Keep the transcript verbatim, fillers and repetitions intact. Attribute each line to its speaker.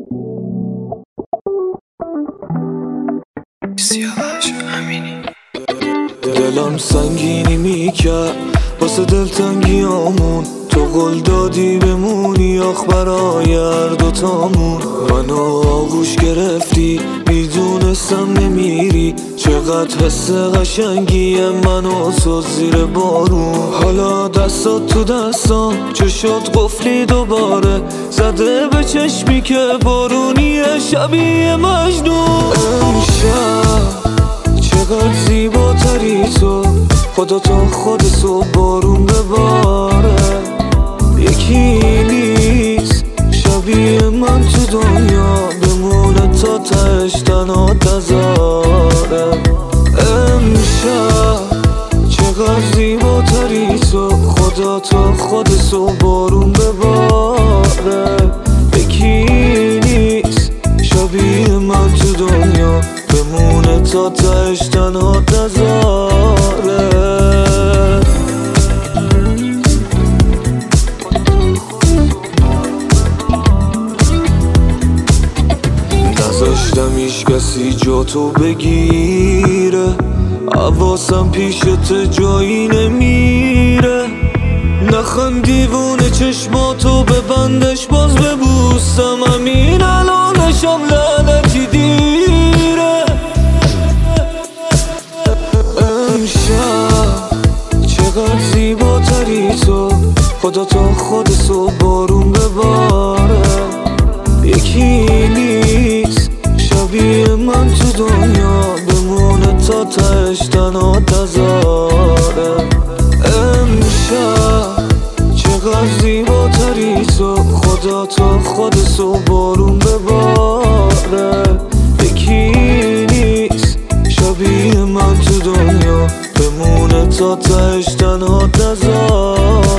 Speaker 1: سیاوش امینی.
Speaker 2: دلم سنگینی میکرد واسه دلتنگیامون، تو قول دادی بمونی آخ برای هر دوتامون. منو آغوش گرفتی میدونستم نمیری، چقدر حس قشنگیه منو تو زیر بارون. حالا دستات تو دستام چشات قفلی دوباره، زده به چشمی که بارونیه شبیه مجنون. امشب چقدر زیباتری تو، خدا تا خود صبح بارون بباره. یکی نیست شبیه من تو دنیا، بمونه تا تهش تنها تذاره. امشب چقدر زیباتری تو، خدا تا خود صبح بارون بباره. یکی نیست شبیه من تو دنیا، بمونه تا تهش تنها تذاره. نذاشتم هیچ کسی جا تو بگیره، حواسم پیشت جایی نمیره. نخند دیوونه چشماتو ببندش باز ببوسم، همین الانشم لعنتی دیره. امشب چقدر زیباتری تو، خدا تا خود صبح بارون بباره. یکی نیست شبیه من تو دنیا، بمونه تا تهش تنها تذاره. امشب چقدر زیباتری تو، خدا تا خود صبح بارون بباره. یکی نیست شبیه من تو دنیا، بمونه تا تهش تنها تذاره.